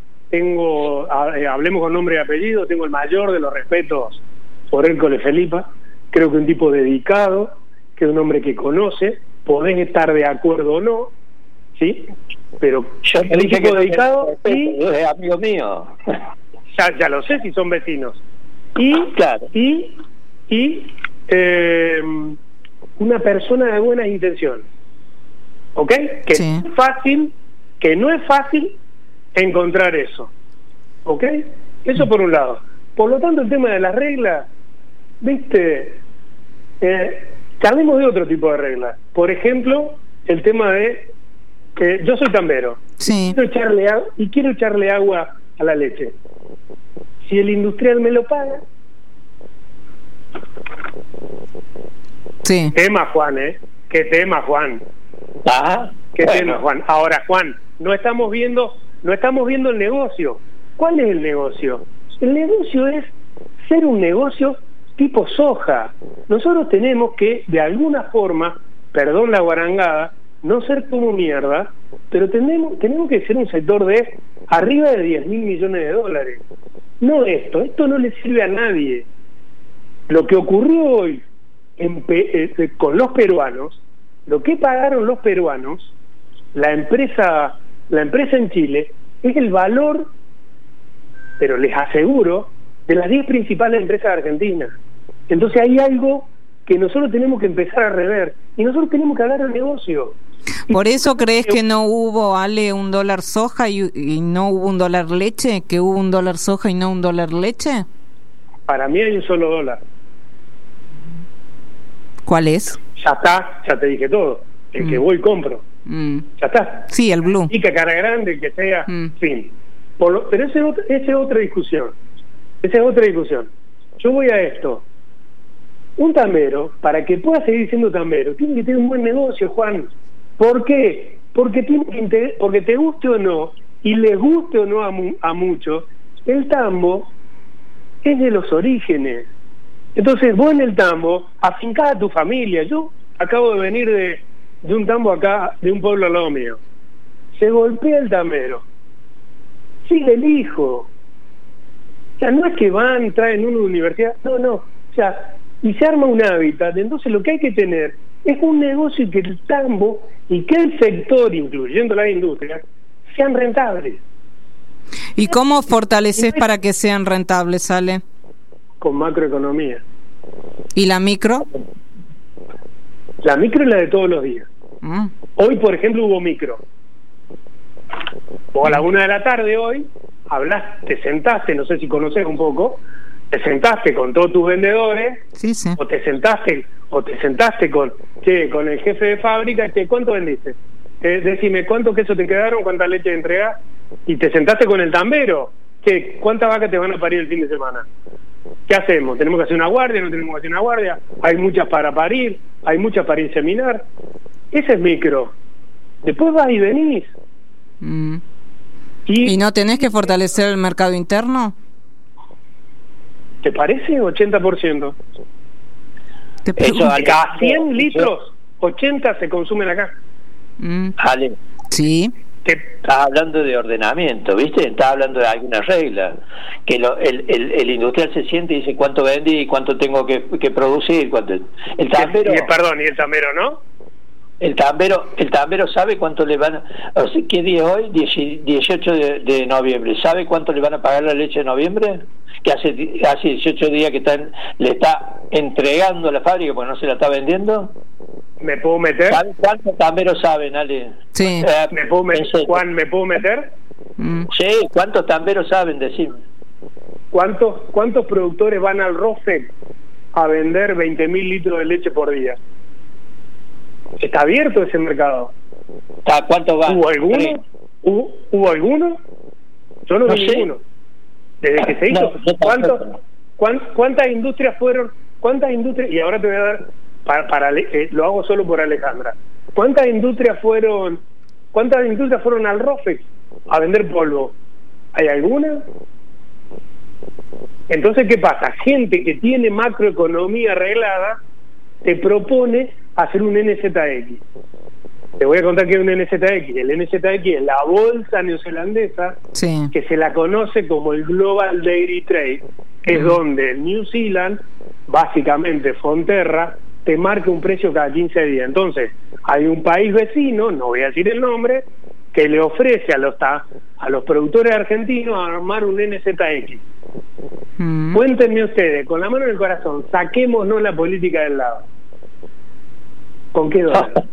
tengo, a- eh, hablemos con nombre y apellido, tengo el mayor de los respetos por Hércules Felipa. Creo que un tipo dedicado, que es un hombre que conoce, podés estar de acuerdo o no, ¿sí? Pero Yo es te un dije tipo que dedicado y es amigo mío. ya, ya lo sé si son vecinos. Y, Claro. y, y eh, una persona de buenas intenciones. ¿Ok? Que Sí. no es fácil, que no es fácil encontrar eso. ¿Ok? Eso por un lado. Por lo tanto, el tema de las reglas, viste, eh, hablemos de otro tipo de reglas. Por ejemplo, el tema de que yo soy tambero. Sí. Quiero echarle agua, y quiero echarle agua a la leche. Si el industrial me lo paga, Sí. tema Juan, ¿eh? ¿Qué tema Juan? Ajá. ¿Qué Bueno. tema Juan? Ahora Juan, no estamos viendo, no estamos viendo el negocio. ¿Cuál es el negocio? El negocio es ser un negocio tipo soja. Nosotros tenemos que, de alguna forma, perdón la guarangada, no ser como mierda, pero tenemos, tenemos que ser un sector de arriba de diez mil millones de dólares. No esto, esto no le sirve a nadie. Lo que ocurrió hoy en, eh, con los peruanos, lo que pagaron los peruanos, la empresa, la empresa en Chile, es el valor, pero les aseguro, de las diez principales empresas de Argentina. Entonces hay algo que nosotros tenemos que empezar a rever, y nosotros tenemos que hablar del negocio. ¿Por eso crees que no hubo, Ale, un dólar soja y, y no hubo un dólar leche? ¿Que hubo un dólar soja y no un dólar leche? Para mí hay un solo dólar. ¿Cuál es? Ya está, ya te dije todo. El Mm. que voy compro. Mm. Ya está. Sí, el blue. Y que cara grande, el que sea, Mm. fin. Por lo, pero esa es, otra, esa es otra discusión. Esa es otra discusión. Yo voy a esto. Un tambero, para que pueda seguir siendo tambero, tiene que tener un buen negocio, Juan. ¿Por qué? Porque, tiene que inter- porque te guste o no, y les guste o no a, mu- a muchos, el tambo es de los orígenes. Entonces vos en el tambo afincás a tu familia. Yo acabo de venir de, de un tambo acá, de un pueblo al lado mío. Se golpea el tambero, sigue el hijo. O sea, no es que van, traen una universidad, no, no. O sea, y se arma un hábitat. Entonces lo que hay que tener es un negocio y que el tambo y que el sector, incluyendo la industria, sean rentables. ¿Y cómo fortaleces para que sean rentables, Ale? Con macroeconomía. ¿Y la micro? La micro es la de todos los días. Mm. Hoy, por ejemplo, hubo micro. Vos a la una de la tarde hoy hablas, te sentaste, no sé si conoces un poco, te sentaste con todos tus vendedores, sí, sí. o te sentaste o te sentaste con che, con el jefe de fábrica, che, ¿cuánto vendiste? Eh, decime, ¿cuántos quesos te quedaron? ¿Cuánta leche entregás? Y te sentaste con el tambero, che, ¿cuántas vacas te van a parir el fin de semana? ¿Qué hacemos? ¿Tenemos que hacer una guardia? ¿No tenemos que hacer una guardia? Hay muchas para parir, hay muchas para inseminar. Ese es micro. Después vas y venís. Mm. ¿Y, ¿Y no tenés que fortalecer el mercado interno? ¿Te parece? ochenta por ciento. Te Eso, De cada cien litros, ochenta se consumen acá. Mm. Ale, Sí. Te, estás hablando de ordenamiento, ¿viste? Estás hablando de alguna regla. Que lo, el, el, el industrial se siente y dice cuánto vendí, cuánto tengo que, que producir. Cuánto, el tambero, y, perdón, y el tambero, ¿no? el tambero, el tambero sabe cuánto le van a... O sea, ¿qué día es hoy? dieciocho de, de noviembre. ¿Sabe cuánto le van a pagar la leche de noviembre? Que hace, hace dieciocho días que están, le está entregando a la fábrica porque no se la está vendiendo. ¿Me puedo meter? ¿Sabe cuántos tamberos saben, Ale? Sí. Eh, ¿Me puedo meter? eso- Juan, ¿me puedo meter? Mm. Sí, ¿cuántos tamberos saben? Decime. ¿Cuántos, cuántos productores van al ROFEC a vender veinte mil litros de leche por día? ¿Está abierto ese mercado? ¿A ¿Cuántos van? ¿Hubo alguno? Tres. ¿Hubo, ¿Hubo alguno? Yo no, No vi sé. ninguno. Desde que se hizo. No, yo ¿Cuántos, tampoco. cuán- ¿Cuántas industrias fueron? ¿Cuántas industrias? Y ahora te voy a dar, para, para Ale- eh, lo hago solo por Alejandra. ¿Cuántas industrias fueron? ¿Cuántas industrias fueron al ROFEX a vender polvo? ¿Hay alguna? Entonces, ¿qué pasa? Gente que tiene macroeconomía arreglada te propone hacer un N Z X. Te voy a contar qué es un N Z X. El N Z X es la bolsa neozelandesa Sí. que se la conoce como el Global Dairy Trade, que es donde New Zealand, básicamente Fonterra, te marca un precio cada quince días. Entonces, hay un país vecino, no voy a decir el nombre, que le ofrece a los ta- a los productores argentinos armar un N Z X. Mm. Cuéntenme ustedes, con la mano en el corazón, saquémonos la política del lado. ¿Con qué dólar?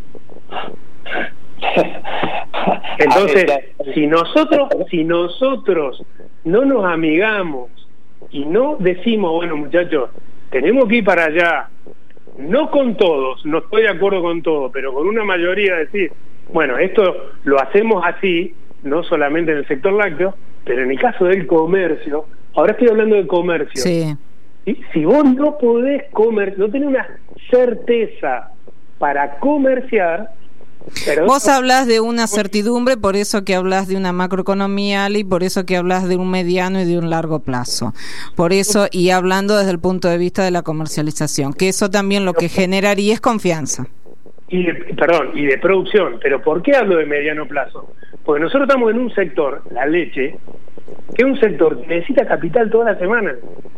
Entonces, si nosotros, si nosotros no nos amigamos y no decimos, bueno, muchachos, tenemos que ir para allá, no con todos, no estoy de acuerdo con todo, pero con una mayoría decir, bueno, esto lo hacemos así, no solamente en el sector lácteo, pero en el caso del comercio, ahora estoy hablando de comercio. Sí. Y si vos no podés comer, no tenés una certeza para comerciar, pero Vos hablas de una certidumbre, por eso que hablas de una macroeconomía, y por eso que hablas de un mediano y de un largo plazo. Por eso, y hablando desde el punto de vista de la comercialización, que eso también lo que generaría es confianza. y de, perdón, y de producción. Pero ¿por qué hablo de mediano plazo? Porque nosotros estamos en un sector, la leche, que es un sector que necesita capital toda la semana.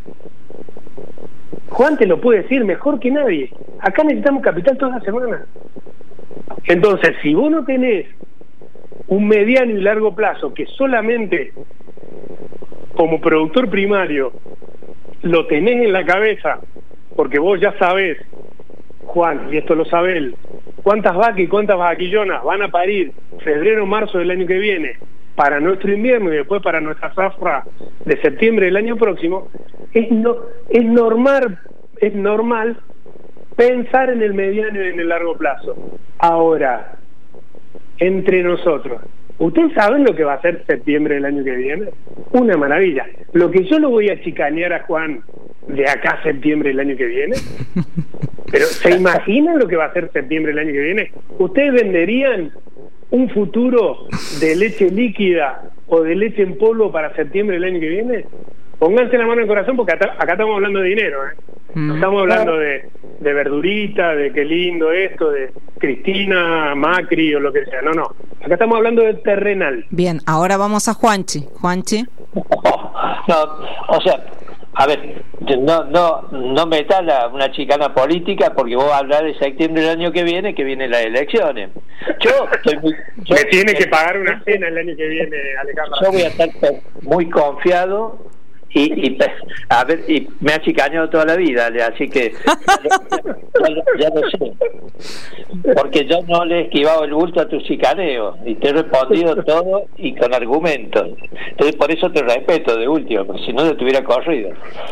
Juan te lo puede decir mejor que nadie. Acá necesitamos capital toda la semana. Entonces, si vos no tenés un mediano y largo plazo que solamente como productor primario lo tenés en la cabeza, porque vos ya sabés, Juan, y esto lo sabe él, cuántas vacas y cuántas vaquillonas van a parir febrero o marzo del año que viene para nuestro invierno y después para nuestra zafra de septiembre del año próximo, es no es normal es normal pensar en el mediano y en el largo plazo. Ahora, entre nosotros, ¿ustedes saben lo que va a ser septiembre del año que viene? Una maravilla. Lo que yo lo voy a chicanear a Juan de acá a septiembre del año que viene, pero ¿se imaginan lo que va a ser septiembre del año que viene? ¿Ustedes venderían un futuro de leche líquida o de leche en polvo para septiembre del año que viene? Pónganse la mano en el corazón porque acá, acá estamos hablando de dinero, ¿eh? No estamos hablando de, de verdurita, de qué lindo esto, de Cristina, Macri o lo que sea. No, no. Acá estamos hablando de terrenal. Bien, ahora vamos a Juanchi. Juanchi. No, o sea, a ver, no no no metas la, una chicana política porque vos hablas de septiembre del año que viene, que vienen las elecciones. Yo estoy muy... Yo, Me tiene que pagar una cena el año que viene, Alejandro. Yo voy a estar muy confiado y, y a ver, y me ha chicaneado toda la vida, así que ya, ya, ya lo sé, porque yo no le he esquivado el bulto a tu chicaneo y te he respondido todo y con argumentos. Entonces por eso te respeto de último, porque si no te hubiera corrido,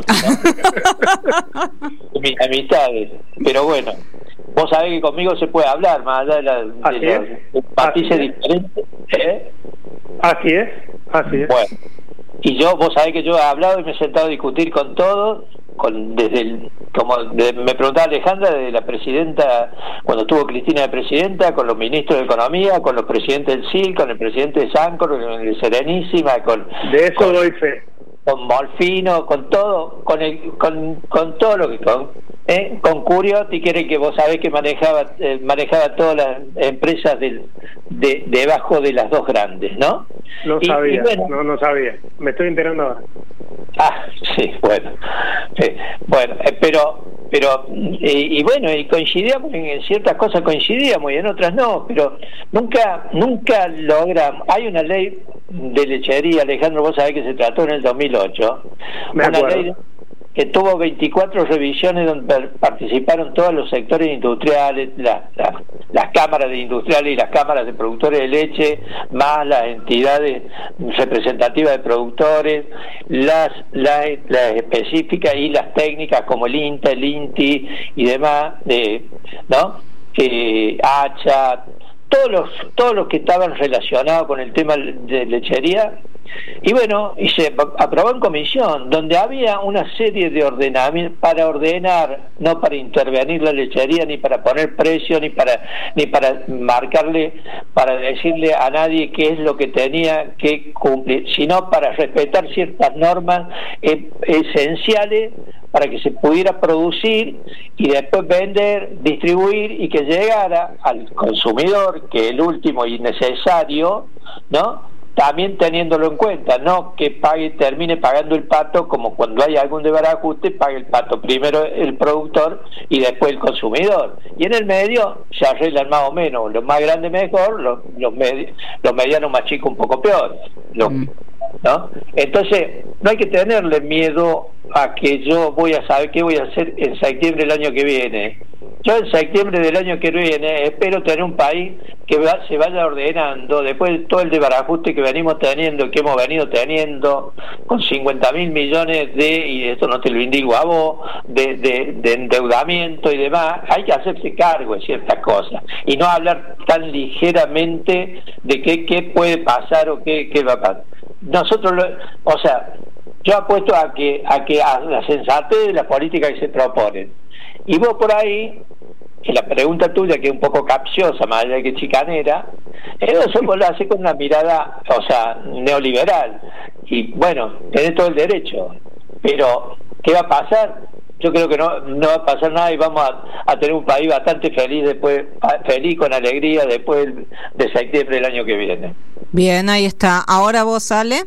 ¿no? Mis amistades, pero bueno, vos sabés que conmigo se puede hablar más allá de, la, de los matices diferentes, ¿eh? Así es, así es. Bueno, y yo, vos sabés que yo he hablado y me he sentado a discutir con todos, con, desde el, como de, me preguntaba Alejandra, desde la presidenta, cuando estuvo Cristina de presidenta, con los ministros de Economía, con los presidentes del S I L, con el presidente de Sancor, con el de Serenísima, con... De eso con, doy fe. Con Molfino, con todo, con el, con, con todo lo que... Con, ¿eh? con Curiotti, que era el que vos sabés que manejaba eh, manejaba todas las empresas del, de debajo de las dos grandes, ¿no? No y, sabía, y bueno, no, no sabía. Me estoy enterando ahora. Ah, sí, bueno. Eh, bueno, eh, pero, pero eh, y bueno, y coincidíamos en ciertas cosas, coincidíamos y en otras no, pero nunca, nunca logramos. Hay una ley de lechería, Alejandro, vos sabés que se trató en el dos mil ocho. Me una acuerdo. ley que tuvo veinticuatro revisiones donde participaron todos los sectores industriales, la, la, las cámaras de industriales y las cámaras de productores de leche, más las entidades representativas de productores, las, las, las específicas y las técnicas como el INTA, el INTI y demás, eh, ¿no? Eh, Hacha, todos los, todos los que estaban relacionados con el tema de lechería. Y bueno, y se aprobó en comisión, donde había una serie de ordenamientos para ordenar, no para intervenir la lechería, ni para poner precio, ni para ni para marcarle, para decirle a nadie qué es lo que tenía que cumplir, sino para respetar ciertas normas eh, esenciales para que se pudiera producir y después vender, distribuir y que llegara al consumidor, que es el último y necesario, ¿no? También teniéndolo en cuenta, no que pague, termine pagando el pato, como cuando hay algún desbarajuste, pague el pato primero el productor y después el consumidor, y en el medio se arreglan más o menos, los más grandes mejor, los, los, med los medianos más chicos un poco peor, los, mm. ¿no? Entonces no hay que tenerle miedo a que yo voy a saber qué voy a hacer en septiembre del año que viene. Yo en septiembre del año que viene espero tener un país que va, se vaya ordenando después de todo el desbarajuste que venimos teniendo, que hemos venido teniendo, con cincuenta mil millones de, y esto no te lo indico a vos, de, de, de endeudamiento y demás. Hay que hacerse cargo de ciertas cosas y no hablar tan ligeramente de qué, qué puede pasar o qué, qué va a pasar. Nosotros, lo, o sea, yo apuesto a que a que a la sensatez de las políticas que se proponen. Y vos por ahí, que la pregunta tuya, que es un poco capciosa, más allá de que chicanera, eso vos lo haces con una mirada, o sea, neoliberal. Y bueno, tenés todo el derecho. Pero, ¿qué va a pasar? Yo creo que no, no va a pasar nada y vamos a, a tener un país bastante feliz después, feliz con alegría después de septiembre del año que viene. Bien, ahí está. ¿Ahora vos, Ale?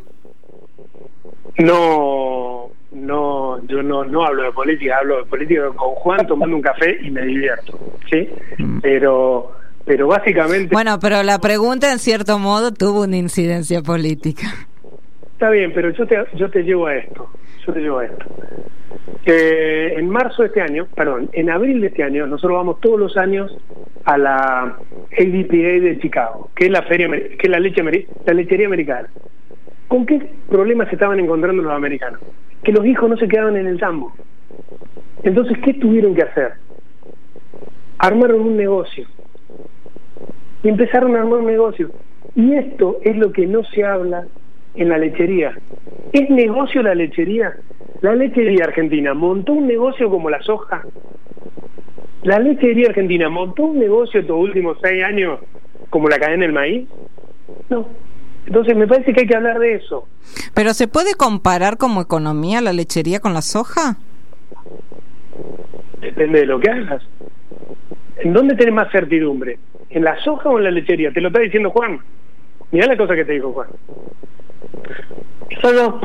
No, no, yo no, no hablo de política, hablo de política con Juan tomando un café y me divierto, ¿sí? Mm. Pero, pero básicamente... Bueno, pero la pregunta en cierto modo tuvo una incidencia política. Está bien, pero yo te, yo te llevo a esto, yo te llevo a esto. Eh, en marzo de este año, perdón, en abril de este año, nosotros vamos todos los años a la A D P A de Chicago, que es la feria, que es la leche, la lechería americana. ¿Con qué problemas se estaban encontrando los americanos? Que los hijos no se quedaban en el tambo. Entonces, ¿qué tuvieron que hacer? Armaron un negocio. Y empezaron a armar un negocio. Y esto es lo que no se habla en la lechería. ¿Es negocio la lechería? La lechería argentina montó un negocio como la soja. La lechería argentina montó un negocio estos últimos seis años como la cadena del maíz. No. Entonces me parece que hay que hablar de eso. ¿Pero se puede comparar como economía la lechería con la soja? Depende de lo que hagas. ¿En dónde tenés más certidumbre? ¿En la soja o en la lechería? Te lo está diciendo Juan. Mirá la cosa que te dijo Juan. Solo.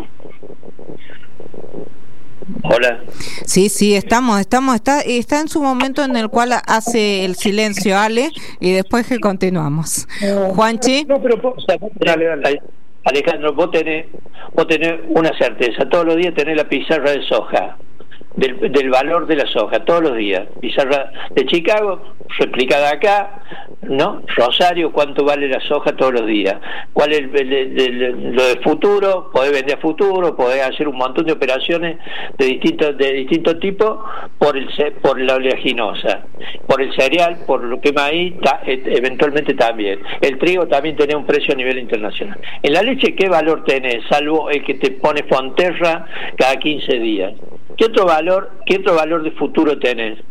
Hola. Sí, sí, estamos, estamos, está, está en su momento en el cual hace el silencio Ale y después que continuamos. Juanchi. No, pero po- dale, dale. Alejandro, vos tenés, vos tenés una certeza, todos los días tenés la pizarra de soja, del, del valor de la soja, todos los días. Pizarra de Chicago, replicada acá, ¿no? Rosario, cuánto vale la soja todos los días. ¿Cuál es el, el, el, el, lo del futuro? Podés vender a futuro, podés hacer un montón de operaciones de distintos de distintos tipos por el por la oleaginosa, por el cereal, por lo que maíz, ta, eventualmente también. El trigo también tiene un precio a nivel internacional. En la leche, ¿qué valor tenés? Salvo el que te pone Fonterra cada quince días. ¿Qué otro valor, qué otro valor de futuro tenés?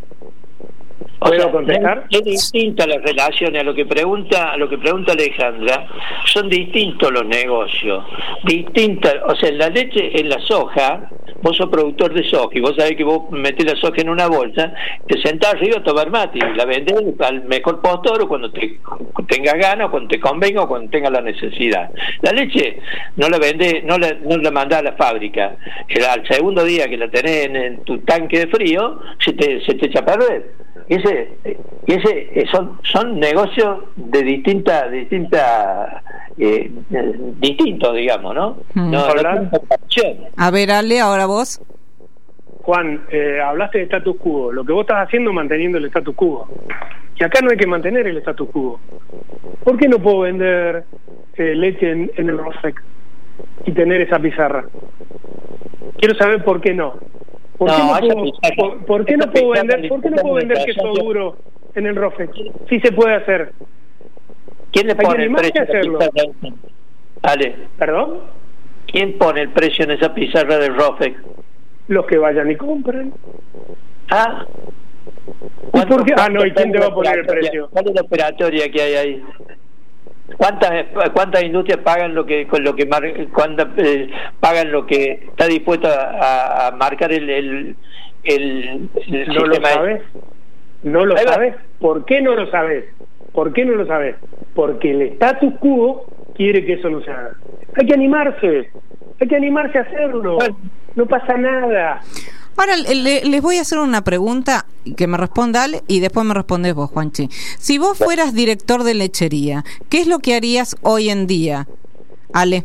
O ¿Puedo sea, contestar? Es distinta las relaciones a lo que pregunta, a lo que pregunta Alejandra. Son distintos los negocios, distintas. O sea, en la leche, en la soja, vos sos productor de soja y vos sabés que vos metés la soja en una bolsa, te sentás arriba a tomar mate y la vendés al mejor postor o cuando te tengas ganas, cuando te convenga o cuando tengas la necesidad. La leche no la vendés, no la, no la mandás a la fábrica. Al segundo día que la tenés en, en tu tanque de frío, se te, se te echa a perder. Ese, ese son son negocios de distinta, distinta, eh, distintos, digamos, ¿no? Mm. No, no a ver, Ale, ahora vos. Juan, eh, hablaste de status quo. Lo que vos estás haciendo es manteniendo el status quo. Y acá no hay que mantener el status quo. ¿Por qué no puedo vender eh, leche en, en el Rofec y tener esa pizarra? Quiero saber por qué no. ¿Por, no, qué, no puedo, pizarra, por, ¿por qué no puedo vender, ¿por qué no puedo vender queso duro en el Rofec? Sí se puede hacer. ¿Quién le pone el precio? Hacerlo. Ale. ¿Perdón? ¿Quién pone el precio en esa pizarra del Rofec? Los que vayan y compren. Ah. ¿Y por qué? Ah, no, ¿y quién te va a poner el precio? ¿Cuál es la operatoria que hay ahí? ¿Cuántas cuántas industrias pagan lo que con lo que mar, cuántas, eh, pagan lo que está dispuesto a, a marcar el el, el, el ¿No lo sabes? ¿No lo ahí sabes? Va. ¿Por qué no lo sabes? ¿Por qué no lo sabes? Porque el status quo quiere que eso no se haga. Hay que animarse, hay que animarse a hacerlo. Bueno. No pasa nada. Ahora le, les voy a hacer una pregunta que me responda Ale y después me respondes vos, Juanchi. Si vos fueras director de lechería, ¿qué es lo que harías hoy en día, Ale?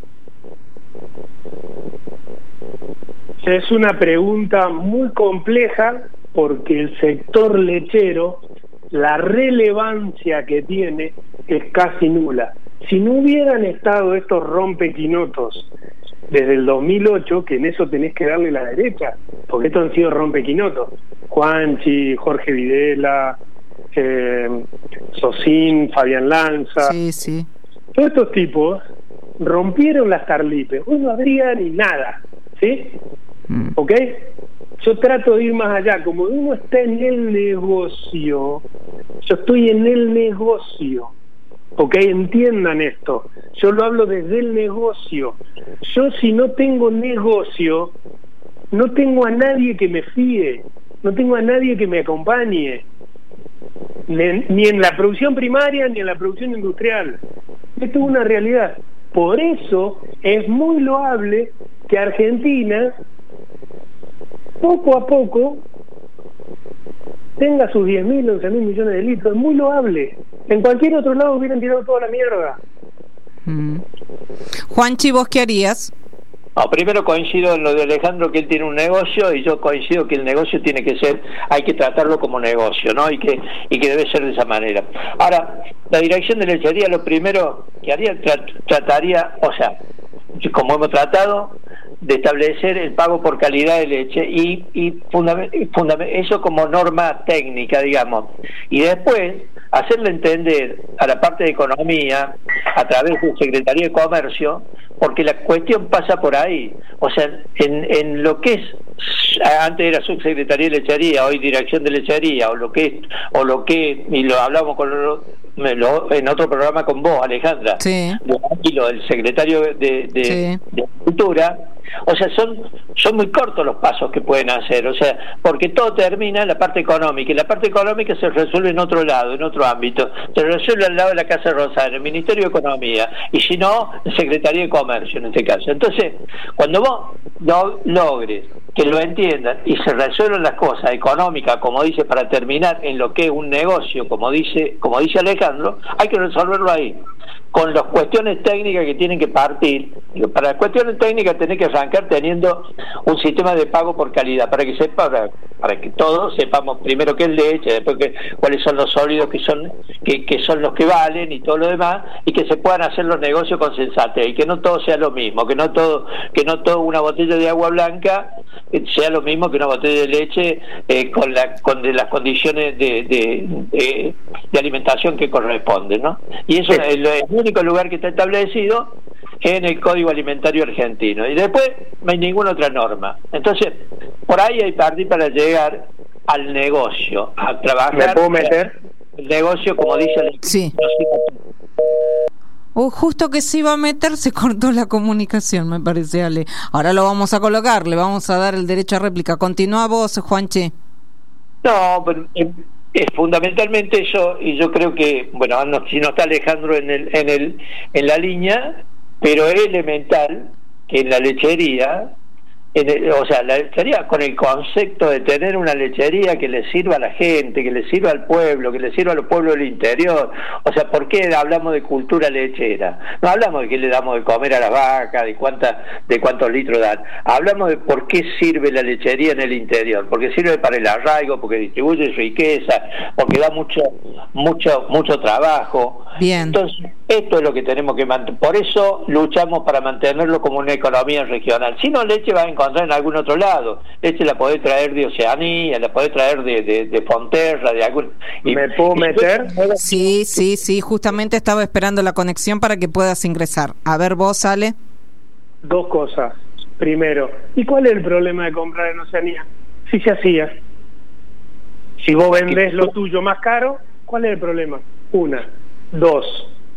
Es una pregunta muy compleja porque el sector lechero, la relevancia que tiene es casi nula. Si no hubieran estado estos rompequinotos desde el dos mil ocho, que en eso tenés que darle la derecha, porque estos han sido rompequinotos, Juanchi, Jorge Videla, eh, Sosín, Fabián Lanza, sí, sí. Todos estos tipos rompieron las tarlipes, hoy no habría ni nada, ¿sí? Mm. ¿Ok? Yo trato de ir más allá, como uno está en el negocio, yo estoy en el negocio. Ok, entiendan esto. Yo lo hablo desde el negocio. Yo, si no tengo negocio, no tengo a nadie que me fíe, no tengo a nadie que me acompañe, ni en la producción primaria ni en la producción industrial. Esto es una realidad. Por eso es muy loable que Argentina, poco a poco, tenga sus diez mil, once mil millones de litros. Es muy loable. En cualquier otro lado hubieran tirado toda la mierda. Mm. Juanchi, ¿vos qué harías? No, primero coincido en lo de Alejandro, que él tiene un negocio, y yo coincido que el negocio tiene que ser, hay que tratarlo como negocio, ¿no? Y que y que debe ser de esa manera. Ahora, la dirección de lechería, lo primero que haría, tra trataría, o sea, como hemos tratado, de establecer el pago por calidad de leche y, y eso como norma técnica, digamos, y después hacerle entender a la parte de economía a través de Secretaría de Comercio, porque la cuestión pasa por ahí, o sea, en, en lo que es, antes era Subsecretaría de Lechería, hoy Dirección de Lechería, o lo que es, o lo que, y lo hablamos con lo, lo, en otro programa con vos, Alejandra, sí. Y lo del secretario de, de, sí. de Cultura, o sea, son son muy cortos los pasos que pueden hacer, o sea, porque todo termina en la parte económica, y la parte económica se resuelve en otro lado, en otro ámbito, se resuelve al lado de la Casa Rosario, el Ministerio de Economía, y si no, la Secretaría de Comercio en este caso. Entonces, cuando vos lo, logres que lo entiendan y se resuelvan las cosas económicas, como dice, para terminar en lo que es un negocio, como dice, como dice Alejandro, hay que resolverlo ahí. Con las cuestiones técnicas que tienen que partir, para las cuestiones técnicas tenés que arrancar teniendo un sistema de pago por calidad, para que sepa, para, para que todos sepamos primero qué es leche, después que, cuáles son los sólidos que son que, que son los que valen y todo lo demás, y que se puedan hacer los negocios con sensatez, y que no todo sea lo mismo, que no todo, que no todo una botella de agua blanca sea lo mismo que una botella de leche eh, con la con de las condiciones de, de, de, de alimentación que corresponden, ¿no? Y eso sí. es el, el único lugar que está establecido en el Código Alimentario Argentino, y después no hay ninguna otra norma. Entonces, por ahí hay partir para llegar al negocio, a trabajar. ¿Me puedo meter? El negocio, como dice el... Sí. Uh, justo que se iba a meter, se cortó la comunicación, me parece, Ale. Ahora lo vamos a colocar, le vamos a dar el derecho a réplica. Continúa vos, Juanchi. No, pero es, es fundamentalmente eso, y yo creo que, bueno, no, si no está Alejandro en el, en el, en la línea, pero es elemental que en la lechería, en el, o sea, la lechería con el concepto de tener una lechería que le sirva a la gente, que le sirva al pueblo, que le sirva a los pueblos del interior. O sea, ¿por qué hablamos de cultura lechera? No hablamos de qué le damos de comer a las vacas, de cuántas, de cuántos litros dan. Hablamos de por qué sirve la lechería en el interior, porque sirve para el arraigo, porque distribuye riqueza, porque da mucho, mucho, mucho trabajo. Bien. Entonces, esto es lo que tenemos que mantener. Por eso luchamos para mantenerlo como una economía regional. Si no, leche va a encontrar en algún otro lado. Leche la podés traer de Oceanía, la podés traer de, de, de Fonterra, de algún... Y, ¿Me puedo y, meter? Sí, sí, sí, justamente estaba esperando la conexión para que puedas ingresar. A ver, vos, Ale. Dos cosas. Primero, ¿y cuál es el problema de comprar en Oceanía? Si se hacía. Si vos vendés lo tuyo más caro, ¿cuál es el problema? Una. Dos.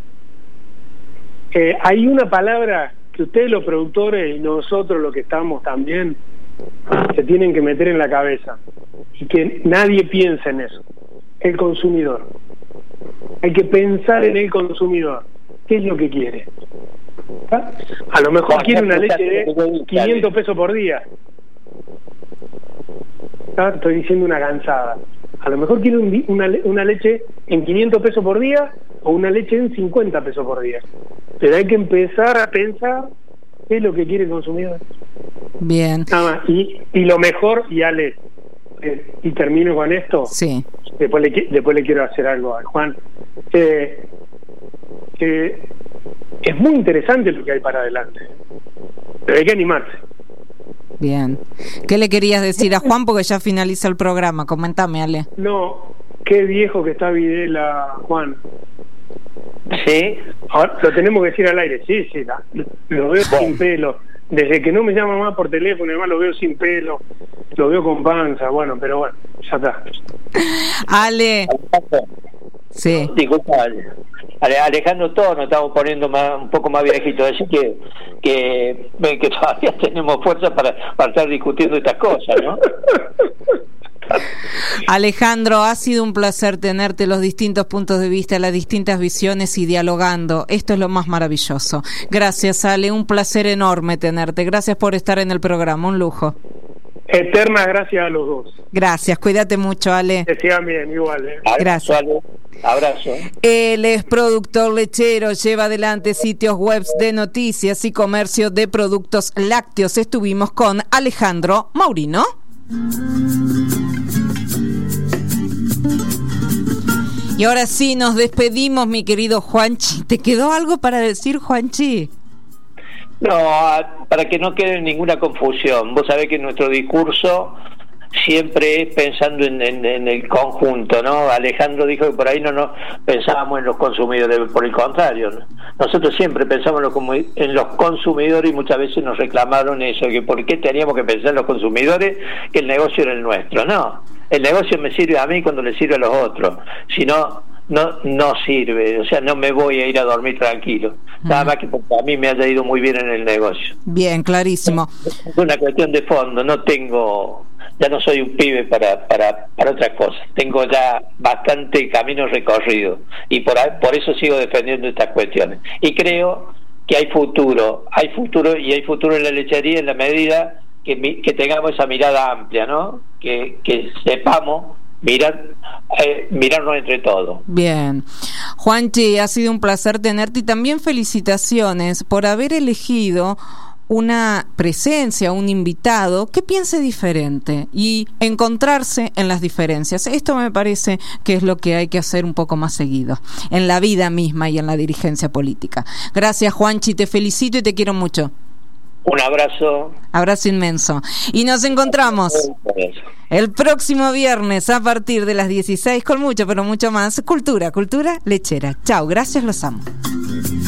Eh, hay una palabra que ustedes los productores y nosotros los que estamos también se tienen que meter en la cabeza, y que nadie piensa en eso: el consumidor. Hay que pensar en el consumidor. ¿Qué es lo que quiere? ¿Ah? A lo mejor quiere una leche de quinientos pesos por día. ¿Ah? Estoy diciendo una gansada. A lo mejor quiere un, una, una leche en quinientos pesos por día, o una leche en cincuenta pesos por día. Pero hay que empezar a pensar qué es lo que quiere el consumidor. Bien. Nada más. Y, y lo mejor, y Ale, eh, y termino con esto. Sí. Después le, después le quiero hacer algo a Juan. Eh, que es muy interesante lo que hay para adelante, pero hay que animarse. Bien. ¿Qué le querías decir a Juan? Porque ya finaliza el programa. Comentame, Ale. No, qué viejo que está Videla, Juan. Sí. Ahora lo tenemos que decir al aire. Sí, sí, la, lo veo bueno. sin pelo. Desde que no me llama más por teléfono, además lo veo sin pelo, lo veo con panza. Bueno, pero bueno, ya está. Ale. Sí. Disculpa, Alejandro, todos nos estamos poniendo más, un poco más viejitos, así que que, que todavía tenemos fuerza para, para estar discutiendo estas cosas, ¿no? Alejandro, ha sido un placer tenerte, los distintos puntos de vista, las distintas visiones y dialogando. Esto es lo más maravilloso. Gracias, Ale, un placer enorme tenerte. Gracias por estar en el programa, un lujo. Eternas gracias a los dos. Gracias, cuídate mucho, Ale. Que sigan bien, igual. ¿eh? Gracias. Abrazo. Él es productor lechero, lleva adelante sitios web de noticias y comercio de productos lácteos. Estuvimos con Alejandro Maurino. Y ahora sí, nos despedimos, mi querido Juanchi. ¿Te quedó algo para decir, Juanchi? No, para que no quede ninguna confusión. Vos sabés que nuestro discurso siempre es pensando en, en, en el conjunto, ¿no? Alejandro dijo que por ahí no nos pensábamos en los consumidores, por el contrario, ¿no? Nosotros siempre pensamos en los consumidores, y muchas veces nos reclamaron eso, que por qué teníamos que pensar en los consumidores, que el negocio era el nuestro. No, el negocio me sirve a mí cuando le sirve a los otros, si no, no, no sirve, o sea, no me voy a ir a dormir tranquilo, nada más que porque a mí me haya ido muy bien en el negocio. Bien, clarísimo. Es una cuestión de fondo, no tengo... Ya no soy un pibe para, para, para otras cosas. Tengo ya bastante camino recorrido, y por, por eso sigo defendiendo estas cuestiones. Y creo que hay futuro, hay futuro y hay futuro en la lechería en la medida que, que tengamos esa mirada amplia, ¿no? Que, que sepamos mirar eh, mirarnos entre todos. Bien. Juanchi, ha sido un placer tenerte y también felicitaciones por haber elegido una presencia, un invitado que piense diferente y encontrarse en las diferencias. Esto me parece que es lo que hay que hacer un poco más seguido en la vida misma y en la dirigencia política. Gracias, Juanchi, te felicito y te quiero mucho. Un abrazo. Abrazo inmenso. Y nos encontramos el próximo viernes a partir de las dieciséis con mucho, pero mucho más. Cultura, cultura lechera. Chao, gracias, los amo.